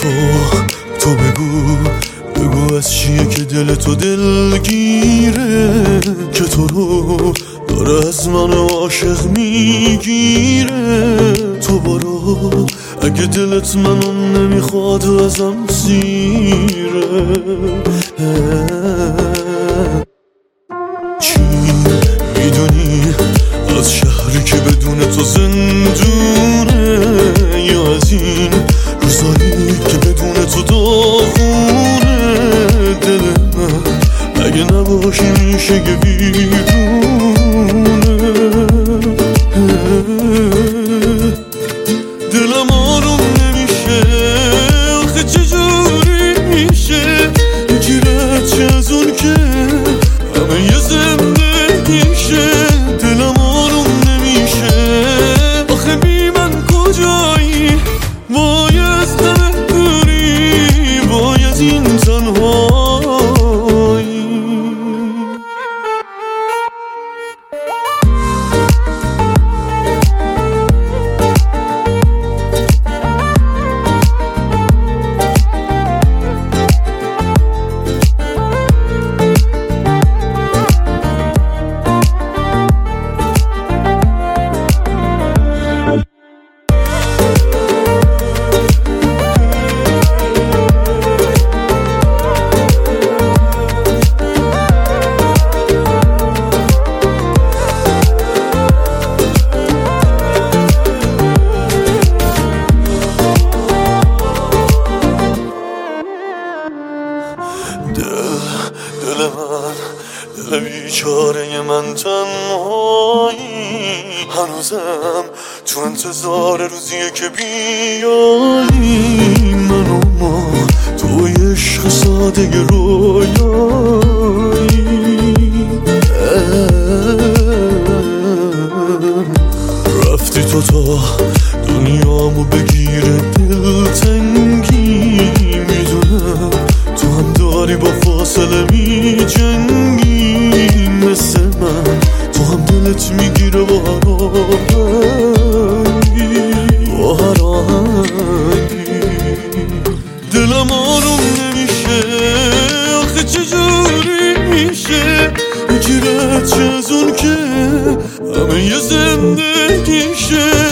تو بگو از چیه که دل تو دلگیره، که تو رو داره از من عاشق میگیره. تو برو اگه دلت منو نمیخواد ازم سیره. چی میدونی از شهری که بدون تو زندونه، یا از این روزایی که بدون تو داغونه؟ دل من اگه نباشی میشه یه ویرونه. دلم آروم نمیشه، آخه چجوری میشه یکی رد شه از اون که همه یه زندگیشه. دلم آروم نمیشه، آخه بی من کجایی؟ وای از همه دوری، وای از این تنهایی. دل بیچاره من تنهایی، هنوزم تو انتظار روزیه که بیایی. من و ما توی عشق ساده رویایی، رفتی تو تا دنیامو بگیره دلتنگی. میدونم تو هم داری با فاصله می جنگی، مثل من تو هم دلت میگیره با هر آهنگی. دلم آروم نمیشه، آخه چجوری میشه یکی رد شه از اون که همه یه زندگیشه.